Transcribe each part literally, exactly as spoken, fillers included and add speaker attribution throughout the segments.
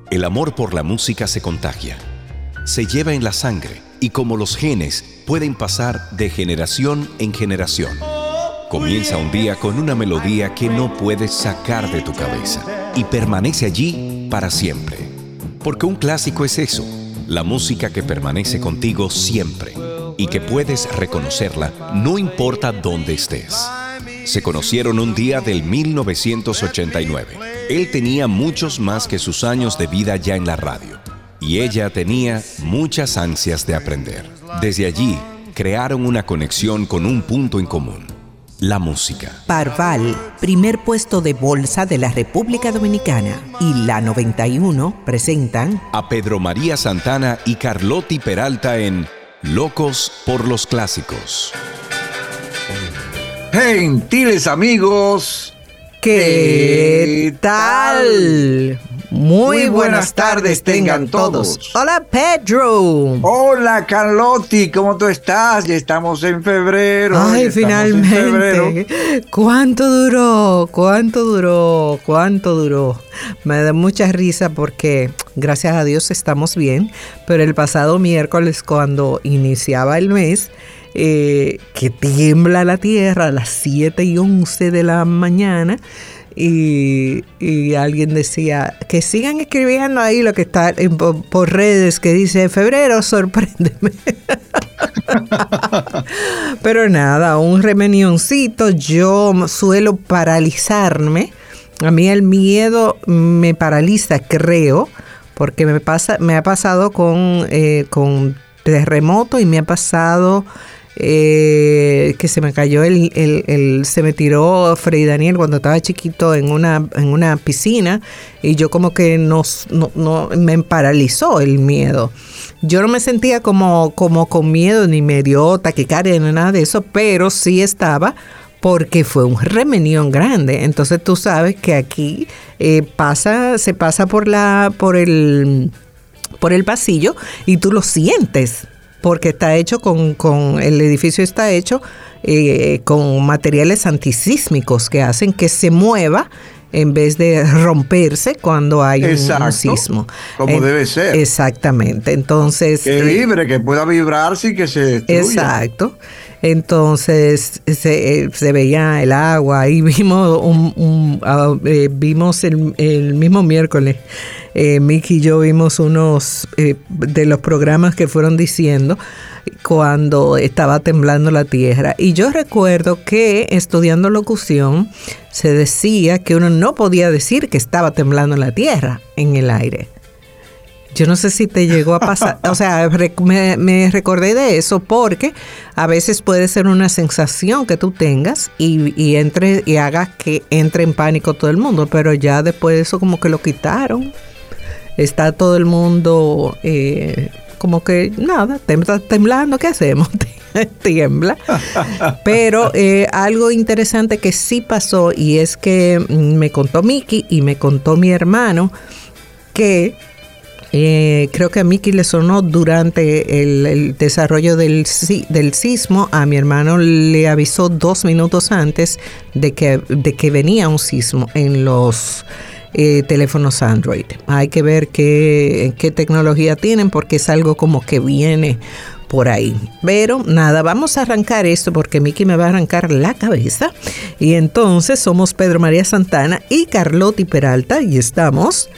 Speaker 1: El amor por la música se contagia, se lleva en la sangre y como los genes pueden pasar de generación en generación. Comienza un día con una melodía que no puedes sacar de tu cabeza y permanece allí para siempre. Porque un clásico es eso, la música que permanece contigo siempre y que puedes reconocerla no importa dónde estés. Se conocieron un día del mil novecientos ochenta y nueve. Él tenía muchos más que sus años de vida ya en la radio. Y ella tenía muchas ansias de aprender. Desde allí, crearon una conexión con un punto en común: la música.
Speaker 2: Parval, primer puesto de bolsa de la República Dominicana, y la noventa y uno presentan
Speaker 1: a Pedro María Santana y Carlotti Peralta en Locos por los Clásicos.
Speaker 3: Gentiles amigos,
Speaker 2: ¿qué tal? Muy, Muy buenas tardes tengan todos. todos. Hola, Pedro.
Speaker 3: Hola, Carlotti, ¿cómo tú estás? Ya estamos en febrero.
Speaker 2: Ay, finalmente. Febrero. ¿Cuánto duró? ¿Cuánto duró? ¿Cuánto duró? Me da mucha risa porque, gracias a Dios, estamos bien. Pero el pasado miércoles, cuando iniciaba el mes, eh, que tiembla la tierra a las siete y once de la mañana, Y, y alguien decía que sigan escribiendo ahí lo que está en, por, por redes, que dice febrero, sorpréndeme. Pero nada, un remenioncito. Yo suelo paralizarme. A mí el miedo me paraliza, creo, porque me pasa, me ha pasado con, eh, con terremoto y me ha pasado Eh, que se me cayó el, el, el se me tiró Freddy Daniel cuando estaba chiquito en una en una piscina y yo como que no, no, no me paralizó el miedo. Yo no me sentía como, como con miedo, ni me dio taquicardia ni nada de eso, pero sí estaba, porque fue un remenión grande. Entonces tú sabes que aquí eh, pasa, se pasa por la, por el, por el pasillo y tú lo sientes. Porque está hecho con, con el edificio está hecho eh, con materiales antisísmicos que hacen que se mueva en vez de romperse cuando hay
Speaker 3: Exacto,
Speaker 2: un sismo.
Speaker 3: Como eh, debe ser.
Speaker 2: Exactamente. Entonces.
Speaker 3: Que vibre, que pueda vibrarse y que se destruya.
Speaker 2: Exacto. Entonces se, se veía el agua y vimos un, un uh, eh, vimos el, el mismo miércoles, eh, Miki y yo vimos unos eh, de los programas que fueron diciendo cuando estaba temblando la tierra. Y yo recuerdo que estudiando locución se decía que uno no podía decir que estaba temblando la tierra en el aire. Yo no sé si te llegó a pasar, o sea, me, me recordé de eso porque a veces puede ser una sensación que tú tengas y, y entre y hagas que entre en pánico todo el mundo, pero ya después de eso como que lo quitaron. Está todo el mundo eh, como que nada, está temblando, ¿qué hacemos? Tiembla. Pero eh, algo interesante que sí pasó y es que me contó Miki y me contó mi hermano que Eh, creo que a Miki le sonó durante el, el desarrollo del, del sismo. A mi hermano le avisó dos minutos antes de que, de que venía un sismo en los eh, teléfonos Android. Hay que ver qué, qué tecnología tienen porque es algo como que viene por ahí. Pero nada, vamos a arrancar esto porque Miki me va a arrancar la cabeza. Y entonces somos Pedro María Santana y Carlotti Peralta y estamos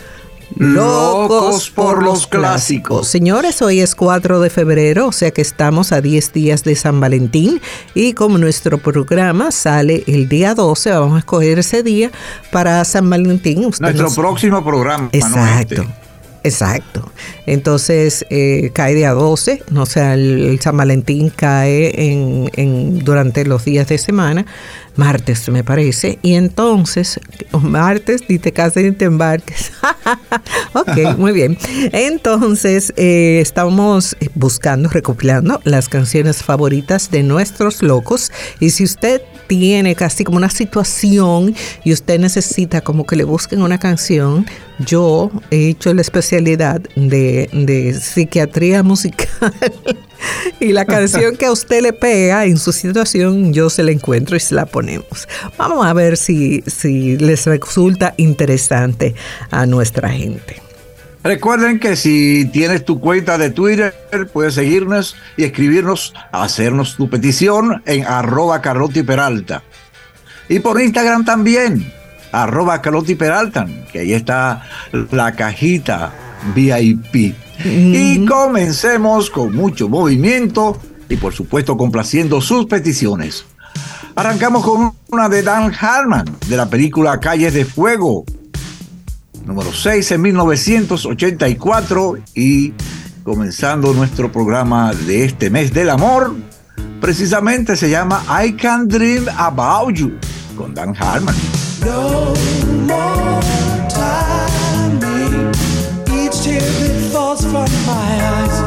Speaker 3: Locos por los clásicos.
Speaker 2: Señores, hoy es cuatro de febrero, o sea que estamos a diez días de San Valentín y como nuestro programa sale el día doce, vamos a escoger ese día para San Valentín.
Speaker 3: Usted nuestro nos... próximo programa.
Speaker 2: Exacto. No Exacto. Entonces eh, cae día doce, o sea, el, el San Valentín cae en, en durante los días de semana, martes me parece, y entonces, martes, ni te cases ni te embarques. Ok, muy bien. Entonces, eh, estamos buscando, recopilando las canciones favoritas de nuestros locos, y si usted tiene casi como una situación y usted necesita como que le busquen una canción, yo he hecho la especialidad de, de psiquiatría musical y la canción que a usted le pega en su situación, yo se la encuentro y se la ponemos. Vamos a ver si, si les resulta interesante a nuestra gente.
Speaker 3: Recuerden que si tienes tu cuenta de Twitter, puedes seguirnos y escribirnos, hacernos tu petición en arroba Carlotti Peralta. Y por Instagram también, arroba Carlotti Peralta, que ahí está la cajita V I P. Mm-hmm. Y comencemos con mucho movimiento y por supuesto complaciendo sus peticiones. Arrancamos con una de Dan Hartman, de la película Calles de Fuego, número seis en mil novecientos ochenta y cuatro, y comenzando nuestro programa de este mes del amor, precisamente se llama I Can Dream About You, con Dan Hartman.
Speaker 4: No more timing, each tear that falls from my eyes.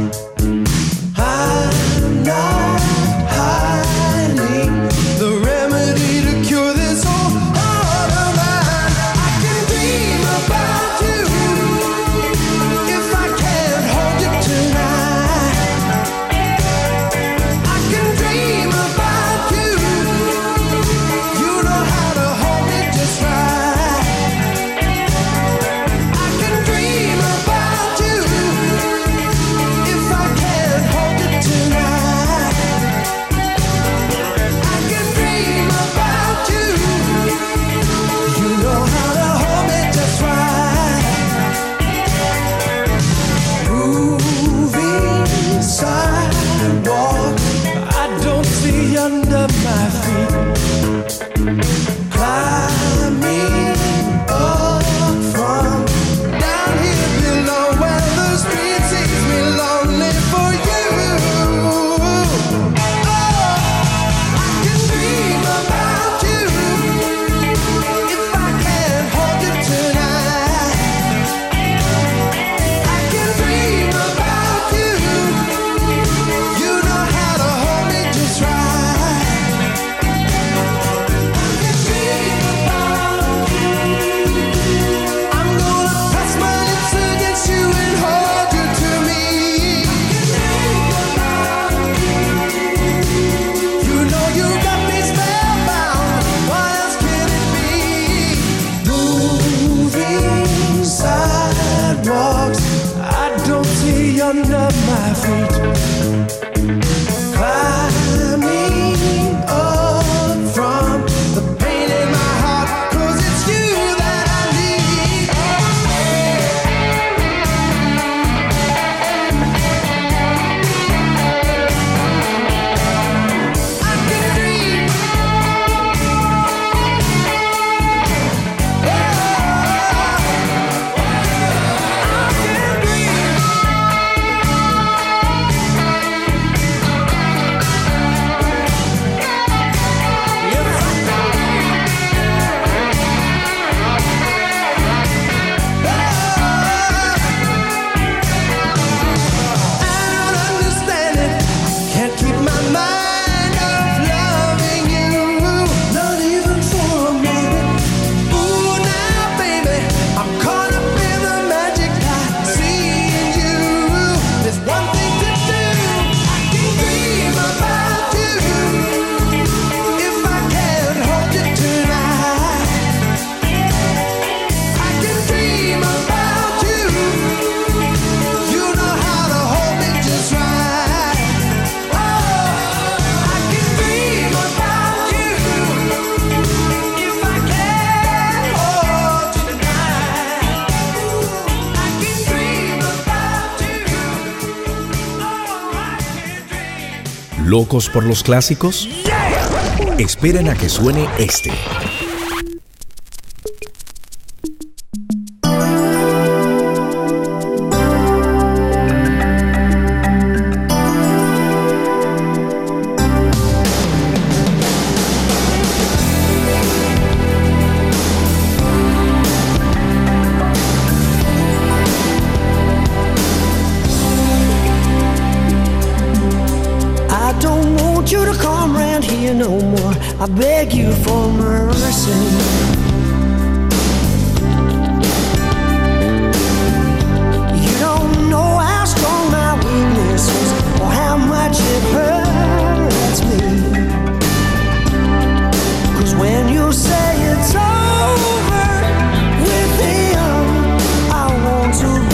Speaker 4: I'm not hiding the remedy to cure this whole heart of mine. I can dream about you if I can't hold you tonight. I can dream about you. You know how to hold me just right. I can dream about you if I can't hold you tonight. I can dream about you. You know how to hold me just right. Moving sidewalk, I don't see under my feet. Climbing up from down here below where the street sees me lonely for you. Oh, I can dream about you if I can't hold you tonight. I can dream about you. You know how to hold me just right. I can dream about you. I'm gonna press my lips against you and hold you to me. I can dream about you. You know you got me spellbound. What else can it be? Moving sidewalks, I don't see under my feet. Climbing up from the pain in my heart, 'cause it's you that I need. I can dream. Oh, I can dream.
Speaker 1: ¿Locos por los clásicos? Esperen a que suene este.
Speaker 4: I beg you for mercy. You don't know how strong my weakness is or how much it hurts me. 'Cause when you say it's over with him, I want to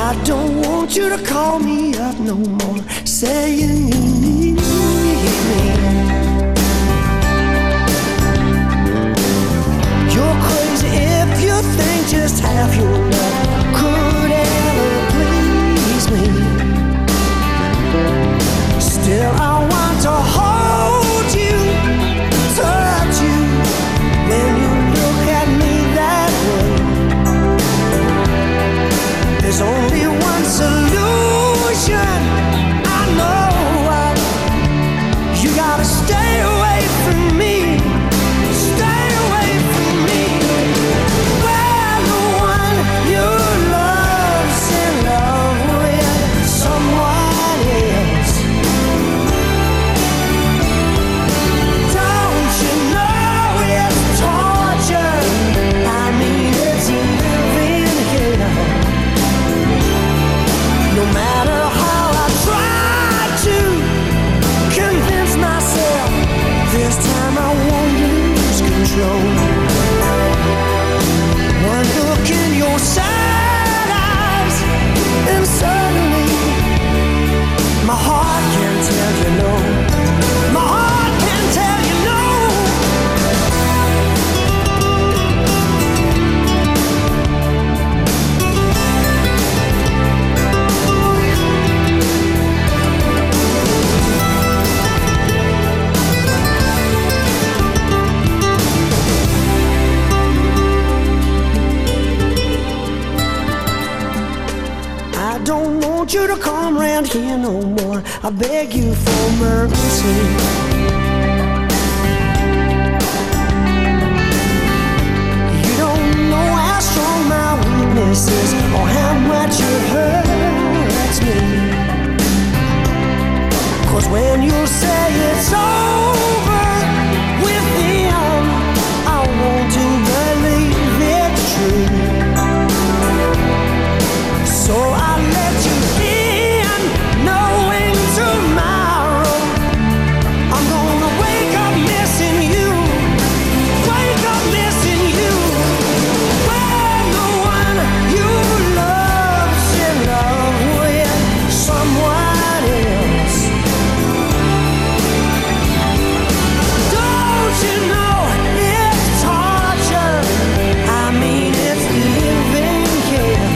Speaker 4: I don't want you to call me up no more, saying you need me. You're crazy if you think just half your love could ever please me. Still I want to hold you, touch you, when you look at me that way. There's only one solution, I know it. You gotta stay away from me, stay away from me. Well, the one you love's in love with someone else. Don't you know it's torture? I mean, it's living here. No matter how I try to convince myself, this time I won't lose control. One look in your sad eyes, and suddenly my heart can tell you no. My heart can tell you no. I don't want you to come round here no more. I beg you for mercy. You don't know how strong my weakness is, or how much it hurts me. 'Cause when you say it's over with him, I want to believe it's true. So I let you in, knowing tomorrow I'm gonna wake up missing you, wake up missing you. When the one you love's in love with someone else. Don't you know it's torture? I mean, it's living here.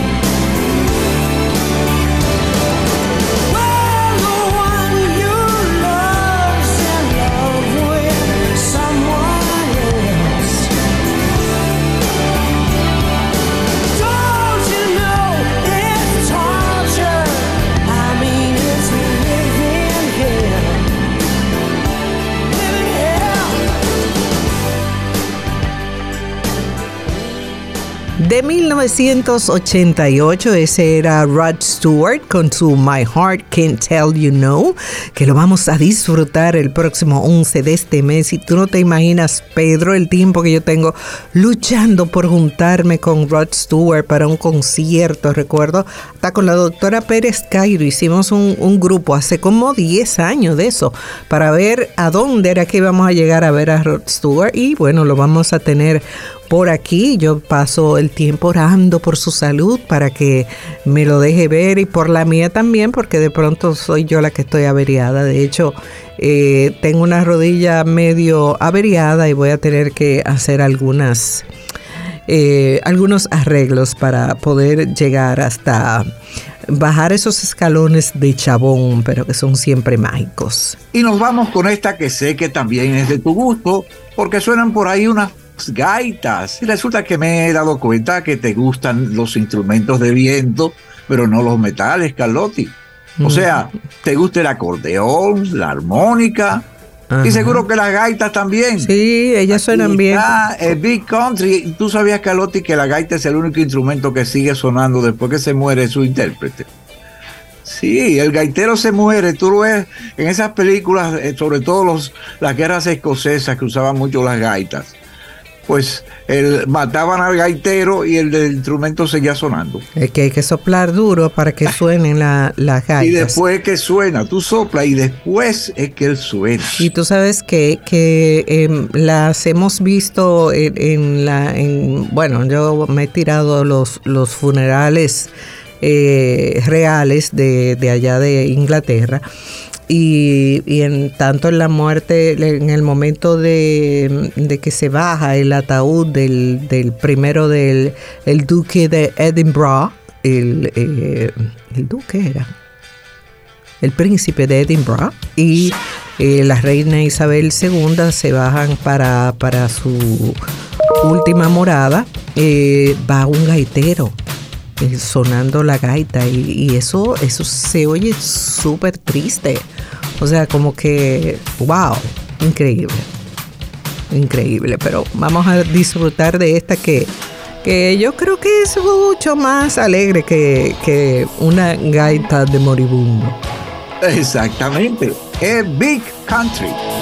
Speaker 4: Well, the one you love's in love with someone else. Don't you know it's torture? I mean, it's living here, living here.
Speaker 2: De mil novecientos ochenta y ocho, ese era Rod Stewart con su My Heart Can't Tell You No, que lo vamos a disfrutar el próximo once de este mes. Y tú no te imaginas, Pedro, el tiempo que yo tengo luchando por juntarme con Rod Stewart para un concierto. Recuerdo, hasta con la doctora Pérez Cairo hicimos un, un grupo hace como diez años de eso, para ver a dónde era que íbamos a llegar a ver a Rod Stewart. Y bueno, lo vamos a tener por aquí. Yo paso el tiempo orando por su salud para que me lo deje ver, y por la mía también, porque de pronto soy yo la que estoy averiada. De hecho, eh, tengo una rodilla medio averiada y voy a tener que hacer algunas eh, algunos arreglos para poder llegar hasta bajar esos escalones de chabón, pero que son siempre mágicos.
Speaker 3: Y nos vamos con esta que sé que también es de tu gusto, porque suenan por ahí unas gaitas. Y resulta que me he dado cuenta que te gustan los instrumentos de viento, pero no los metales, Carlotti. O sea, te gusta el acordeón, la armónica. Ajá. Y seguro que las gaitas también.
Speaker 2: Sí, ellas
Speaker 3: Aquí
Speaker 2: suenan bien.
Speaker 3: Está el Big Country. ¿Tú sabías, Carlotti, que la gaita es el único instrumento que sigue sonando después que se muere su intérprete? Sí, el gaitero se muere. Tú lo ves en esas películas, sobre todo los, las guerras escocesas, que usaban mucho las gaitas. Pues el, mataban al gaitero y el del instrumento seguía sonando.
Speaker 2: Es que hay que soplar duro para que suenen la, las gaitas.
Speaker 3: Y después que suena, tú soplas y después es que él suena.
Speaker 2: Y tú sabes que, que eh, las hemos visto en, en la... En, bueno, yo me he tirado los, los funerales eh, reales de, de allá de Inglaterra. Y, y en tanto en la muerte, en el momento de, de que se baja el ataúd del, del primero del el duque de Edinburgh, el, eh, el duque era el príncipe de Edinburgh, y eh, la reina Isabel segunda se bajan para, para su última morada, eh, va un gaitero eh, sonando la gaita y, y eso, eso se oye súper triste. O sea, como que, wow, increíble, increíble. Pero vamos a disfrutar de esta que, que yo creo que es mucho más alegre que, que una gaita de moribundo.
Speaker 3: Exactamente. Es Big Country.